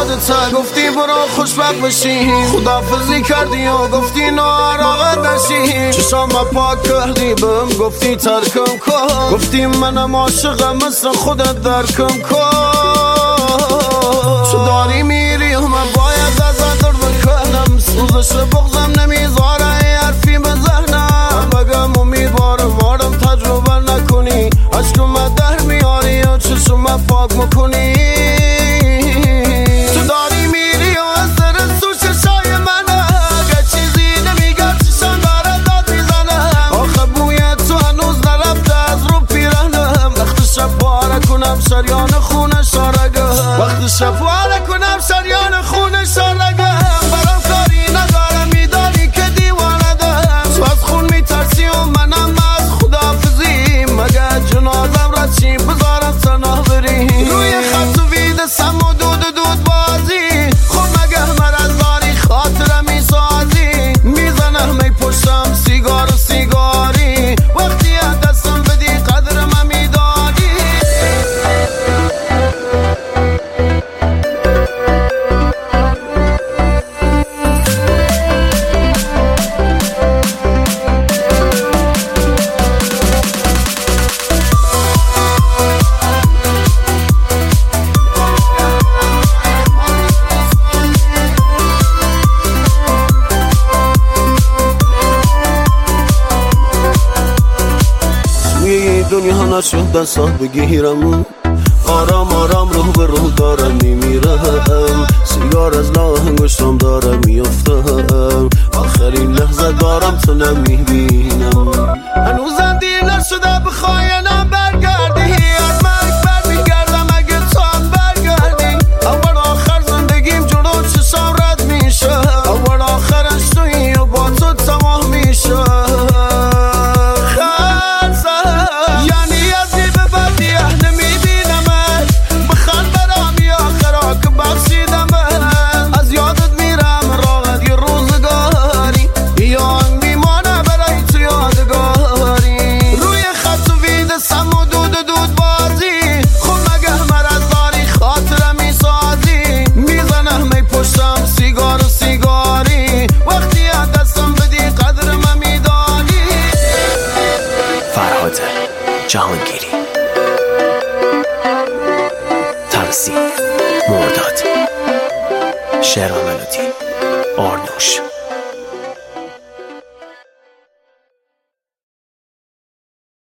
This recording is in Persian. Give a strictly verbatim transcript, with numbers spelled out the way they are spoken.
یادت گفتی برو خوشبخت بشی، خدافزی کردی و گفتی ناراحت نشی. چشام پاک کردی بهم گفتی ترکم کن، گفتی منم عاشقم مثل خودت درکم کن. تو داری میری و من باید ازت دور بکنم، سوزش بغزم نمیذاره حرفی بزنم. بگم امیدوارم آرم تجربه نکنی، عشقم در میاری و چشم پاک میکنی. تو داری میری و اثر تو چشای منه، اگه چیزی نمیگم چشم داره داد میزنم. آخه بوی تو هنوز نرفته از رو پیرنم. وقت شب باره کنم شریان خونه شارگم، وقت شب باره کنم شریان خونه شارگم. برام کاری ندارم میدانی که دیوانه دم، تو از خون میترسی و منم از خدافزی. مگه جنازم را چی بذارم تنها بری، روی خط و وید سم و دود دود بازی. خب مگه مرز داری خاطرم میسازی، میزنم می پشتم سیگار و سیگاری. وقتی دستم بدی قدر من میدانی. دنیا نشد دستات بگیرم، آرام آرام روح به روح دارم میمیرم. سیگار از لاه انگشتم دارم میافتم، آخرین لحظه دارم تو نمیبینم. هنوزم دیر نشده بخوای نم برگردی، از مرگ برمیگردم اگه تو هم برگردی. اول آخر زندگیم جلو چشم رد میشه، اول آخرش تویی و با تو تمام میشه. جهانگیری، ترسی، مرداد، شعر و ملودی، آرنوش.